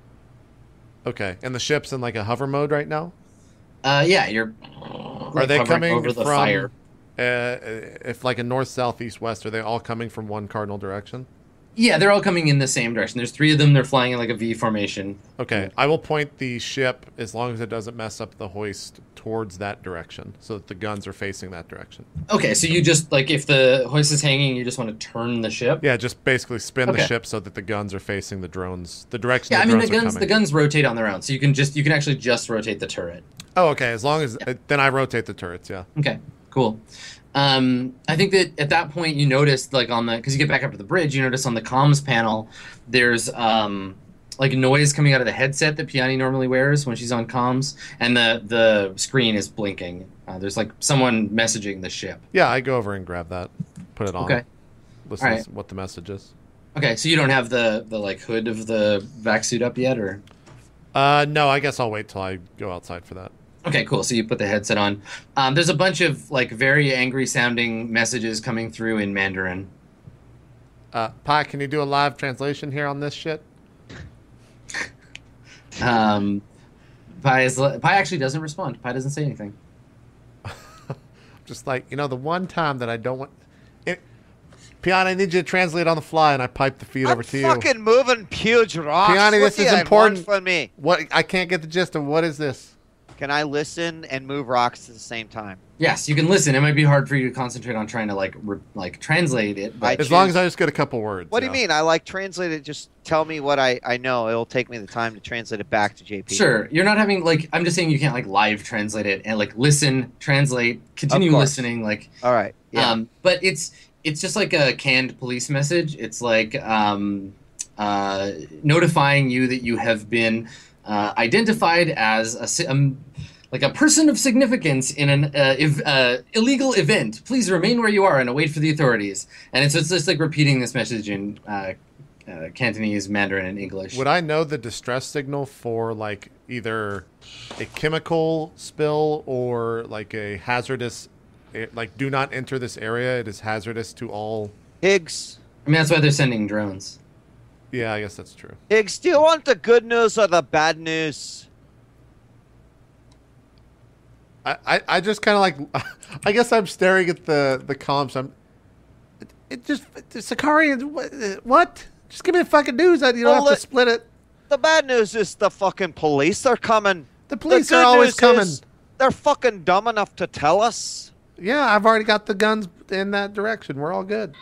Okay, and the ship's in like a hover mode right now. Uh, yeah, you're. Are they hovering coming over the from? fire? Uh, if like a north, south, east, west, are they all coming from one cardinal direction? Yeah, they're all coming in the same direction. There's three of them. They're flying in like a V formation. Okay, I will point the ship, as long as it doesn't mess up the hoist, towards that direction, so that the guns are facing that direction. Okay, so you just like if the hoist is hanging, you just want to turn the ship. Yeah, just basically spin the Okay. ship so that the guns are facing the drones, the direction Yeah, I the mean the drones are guns. The coming. guns rotate on their own, so you can just you can actually just rotate the turret. Oh, okay. As long as then I rotate the turrets. Yeah. Okay, cool. Um, I think that at that point you noticed, like on the, because you get back up to the bridge, you notice on the comms panel, there's um, like noise coming out of the headset that Piani normally wears when she's on comms, and the the screen is blinking. Uh, there's like someone messaging the ship. Yeah, I go over and grab that, put it on. Okay. Listen Alright. to what the message is. Okay, so you don't have the the like hood of the vac suit up yet, or? Uh, no, I guess I'll wait till I go outside for that. Okay, cool. So you put the headset on. Um, there's a bunch of like very angry sounding messages coming through in Mandarin. Uh, Pi, can you do a live translation here on this shit? Um, Pi is Pi actually doesn't respond. Pi doesn't say anything. Just like, you know, the one time that I don't want... It, Piani, I need you to translate on the fly, and I pipe the feed I'm over to you. fucking moving huge rocks. Piani, What this do is you important. want from me? What I can't get the gist of what is this? Can I listen and move rocks at the same time? Yes, you can listen. It might be hard for you to concentrate on trying to like re- like translate it. But I As long choose- as I just get a couple words. What do yeah. you mean? I like translate it. Just tell me what I, I know. It'll take me the time to translate it back to J P. sure, you're not having like I'm just saying you can't like live translate it and like listen, translate, continue course. listening. Like, All right. Yeah. um, but it's it's just like a canned police message. It's like um, uh, notifying you that you have been uh, identified as a si- um, like a person of significance in an uh, if, uh, illegal event. Please remain where you are and await for the authorities. And it's, it's just like repeating this message in uh, uh, Cantonese, Mandarin, and English. Would I know the distress signal for like either a chemical spill or like a hazardous, eh, like do not enter this area. It is hazardous to all. Higgs. I mean, that's why they're sending drones. Yeah, I guess that's true. Higgs, do you want the good news or the bad news? I, I, I just kind of like, I guess I'm staring at the the comms. I'm, it, it just Sakarian. What, what? Just give me the fucking news. I, you don't Well, have to let- split it. The bad news is the fucking police are coming. The police the are good always news coming. is they're fucking dumb enough to tell us. Yeah, I've already got the guns in that direction. We're all good.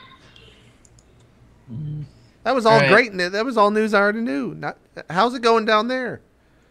That was all All right. great. and That was all news I already knew. Not, how's it going down there?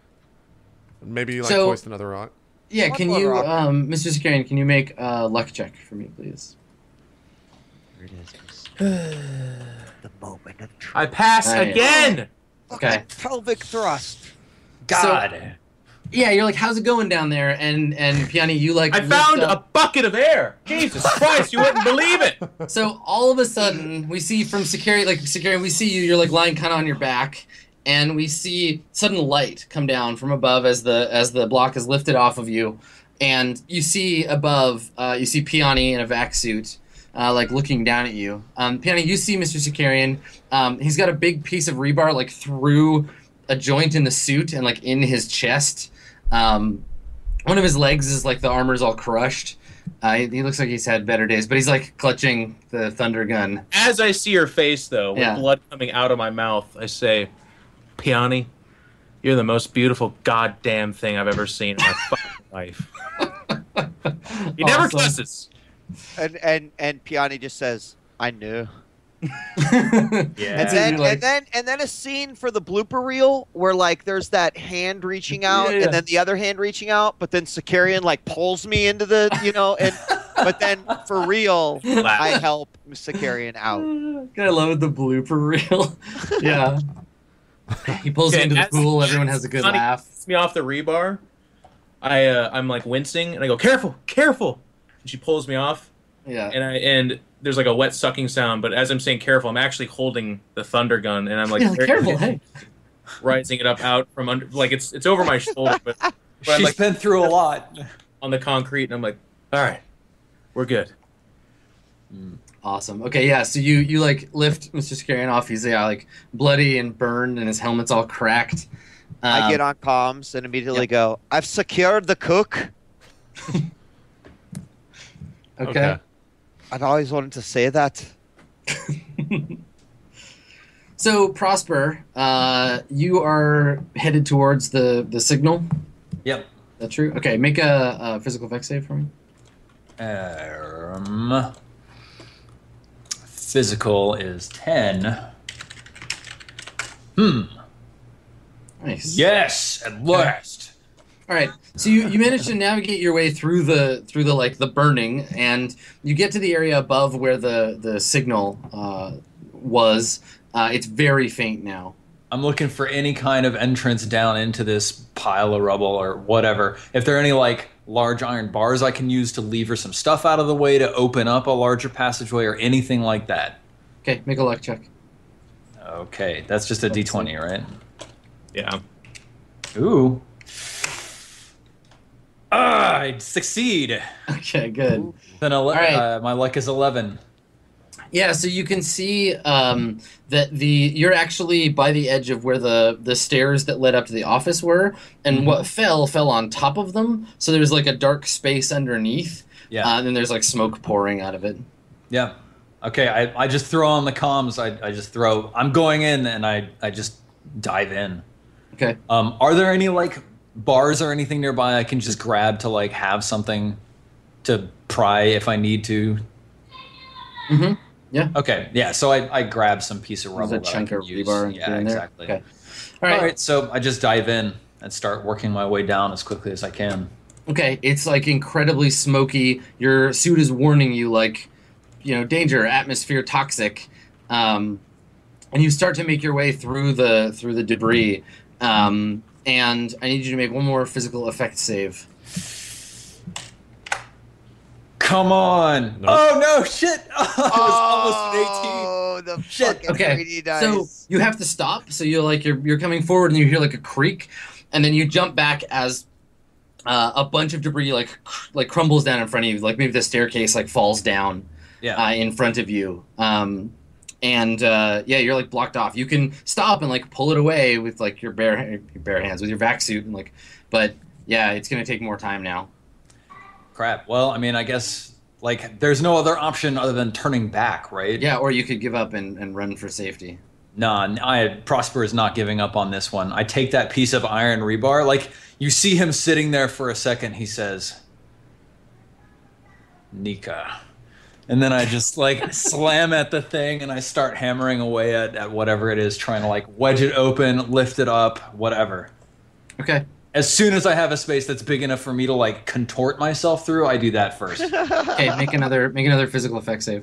Maybe you like So- hoist another rock. Yeah, What can one, you, Rob? um, Mister Sakarian, can you make a luck check for me, please? Here it is. The moment of truth. I pass Nice. again. Okay. Pelvic thrust. God. Yeah, you're like, how's it going down there? And and Piani, you like I lift found a up- bucket of air. Jesus Christ, you wouldn't believe it. So all of a sudden, we see from Sakarian, like Sakarian, we see you. You're like lying kind of on your back, and we see sudden light come down from above as the as the block is lifted off of you, and you see above, uh, you see Piani in a vac suit, uh, like looking down at you. Um, Piani, you see Mister Sakarian. Um, he's got a big piece of rebar like through a joint in the suit and like in his chest. Um, one of his legs is like the armor's all crushed. Uh, he, he looks like he's had better days, but he's like clutching the thunder gun. As I see her face, though, with Yeah. blood coming out of my mouth, I say, Piani, you're the most beautiful goddamn thing I've ever seen in my fucking life. He never Awesome. cusses. And and and Piani just says, "I knew." Yeah. And So then you're like- and then and then a scene for the blooper reel where like there's that hand reaching out Yeah, yeah. and then the other hand reaching out, but then Sakarian like pulls me into the you know and but then for real I help Sakarian out. I love the blooper reel. Yeah. He pulls Okay, you into the as- pool. Everyone has a good Piani laugh. gets me off the rebar. I uh, I'm like wincing and I go, careful, careful. And she pulls me off Yeah. and I and there's like a wet sucking sound, but as I'm saying careful, I'm actually holding the thunder gun and I'm like Yeah, like, very- careful, hey. rising it up out from under like it's it's over my shoulder, but, but I'm She's like been through a lot. on the concrete and I'm like, all right, we're good. Awesome. Okay, yeah. So you you like lift Mister Sakarian off. He's yeah like bloody and burned, and his helmet's all cracked. I Um, get on comms and immediately Yep. go, "I've secured the cook." Okay. I'd always wanted to say that. So Prosper, uh, you are headed towards the the signal. Yep. That true? Okay. Make a, a physical effect save for me. Um, physical is ten. Hmm. Nice. Yes, at last. All right. So you, you manage to navigate your way through the through the like the burning, and you get to the area above where the the signal uh, was. Uh, it's very faint now. I'm looking for any kind of entrance down into this pile of rubble or whatever. If there are any like large iron bars I can use to lever some stuff out of the way to open up a larger passageway or anything like that. Okay. Make a luck check. Okay, that's just a d twenty, right? Yeah. Ooh. Ah, I succeed. Okay. Good. Then ele- right. uh, my luck is eleven. Yeah, so you can see um, that the you're actually by the edge of where the the stairs that led up to the office were, and Mhm. what fell fell on top of them. So there's like a dark space underneath, Yeah. uh, and then there's like smoke pouring out of it. Yeah. Okay, I, I just throw on the comms. I, I just throw. I'm going in, and I, I just dive in. Okay. Um, are there any like bars or anything nearby I can just grab to like have something to pry if I need to? Mm-hmm. Yeah. Okay, yeah. So I, I grab some piece of rubble There's a that chunk I of can use. rebar Yeah, in there. exactly. Okay. All right. All right. So I just dive in and start working my way down as quickly as I can. Okay. It's like incredibly smoky. Your suit is warning you, like, you know, danger, atmosphere, toxic, um, and you start to make your way through the through the debris. Um, and I need you to make one more physical effect save. Come on! Nope. Oh no! Shit! Oh, it was almost an eighteen. Oh, the Shit. fucking Okay, three D dice. so you have to stop. So you're like you're you're coming forward, and you hear like a creak, and then you jump back as uh, a bunch of debris like cr- like crumbles down in front of you. Like maybe the staircase like falls down Yeah. uh, in front of you. Um, and uh, yeah, you're like blocked off. You can stop and like pull it away with like your bare your bare hands with your vac suit and like, but yeah, it's gonna take more time now. Crap. Well, I mean, I guess like there's no other option other than turning back, right? Yeah, or you could give up and, and run for safety. Nah, I Prosper is not giving up on this one. I take that piece of iron rebar. Like you see him sitting there for a second. He says, "Nika," and then I just like slam at the thing and I start hammering away at, at whatever it is, trying to like wedge it open, lift it up, whatever. Okay. As soon as I have a space that's big enough for me to like contort myself through, I do that first. Okay, make another make another physical effect save.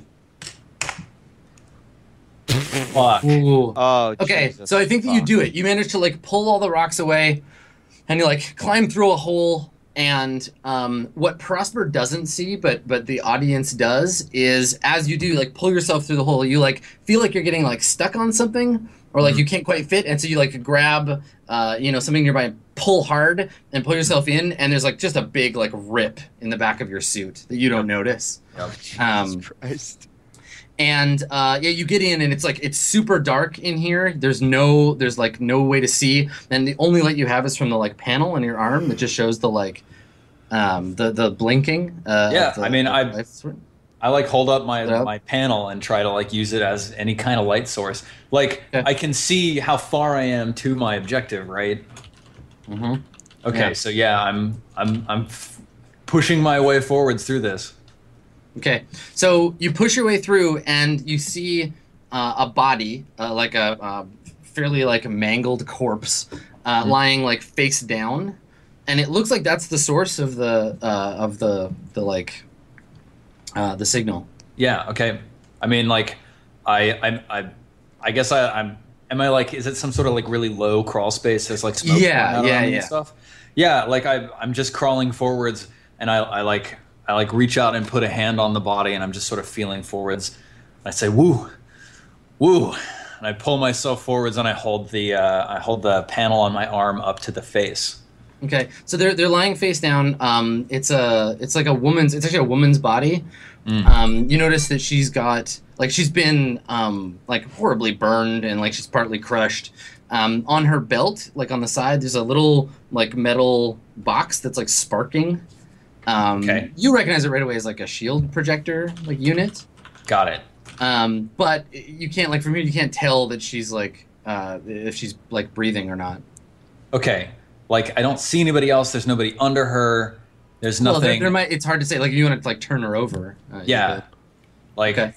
Fuck. Ooh. Oh, Okay, Jesus so I think that you fuck. do it. You manage to like pull all the rocks away, and you like climb through a hole. And um, what Prosper doesn't see, but but the audience does, is as you do like pull yourself through the hole, you like feel like you're getting like stuck on something, or like you can't quite fit, and so you like grab uh, you know something nearby, and pull hard, and pull yourself in, and there's like just a big like rip in the back of your suit that you don't notice. Yep. Um, Jesus Christ. and uh, yeah, you get in, and it's like it's super dark in here. There's no, there's like no way to see, and the only light you have is from the like panel on your arm that just shows the like, um, the the blinking. Uh, Yeah, of the- I mean, of I- the light switch. I like hold up my Yep. my panel and try to like use it as any kind of light source. Like Okay. I can see how far I am to my objective, right? Mhm. Okay, Yeah. so yeah, I'm I'm I'm f- pushing my way forwards through this. Okay, so you push your way through, and you see uh, a body, uh, like a uh, fairly like mangled corpse, uh, Mhm. lying like face down, and it looks like that's the source of the uh, of the the like uh, the signal. Yeah. Okay. I mean, like, I I I, I guess I, I'm. Am I like? Is it some sort of like really low crawl space? There's like smoke Yeah, coming out yeah, around me yeah. and stuff. Yeah. Like I I'm just crawling forwards, and I I like I like reach out and put a hand on the body, and I'm just sort of feeling forwards. I say woo, woo, and I pull myself forwards, and I hold the uh, I hold the panel on my arm up to the face. Okay, so they're they're lying face down. Um, it's a it's like a woman's. It's actually a woman's body. Mm. Um, you notice that she's got like she's been um like horribly burned and like she's partly crushed. Um, on her belt, like on the side, there's a little like metal box that's like sparking. Um, Okay. You recognize it right away as like a shield projector like unit. Got it. Um, but you can't like from here you can't tell that she's like uh, if she's like breathing or not. Okay. Like I don't see anybody else. There's nobody under her. There's Well, there, nothing. there might. It's hard to say. Like, you want to like turn her over. Uh, you Yeah. could. Like, Okay.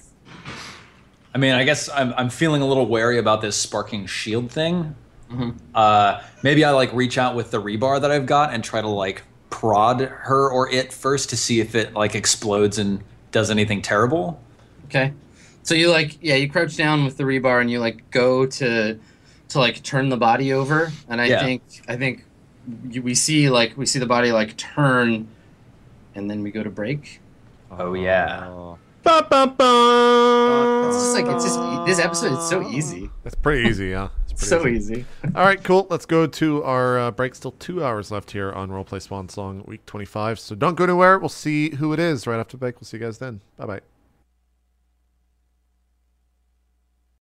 I mean, I guess I'm I'm feeling a little wary about this sparking shield thing. Mhm. Uh, maybe I like reach out with the rebar that I've got and try to like prod her or it first to see if it like explodes and does anything terrible. Okay. So you like, yeah, you crouch down with the rebar and you like go to, to like turn the body over, and I Yeah. think I think you, we see like we see the body like turn, and then we go to break. Oh yeah. Oh. Ba, ba, ba. It's just like it's just e- this episode is so easy, That's pretty easy, huh? It's pretty so easy. easy. All right, cool. Let's go to our uh, break. Still two hours left here on Roleplay Swan Song, week twenty-five. So don't go anywhere. We'll see who it is right after the break. We'll see you guys then. Bye bye.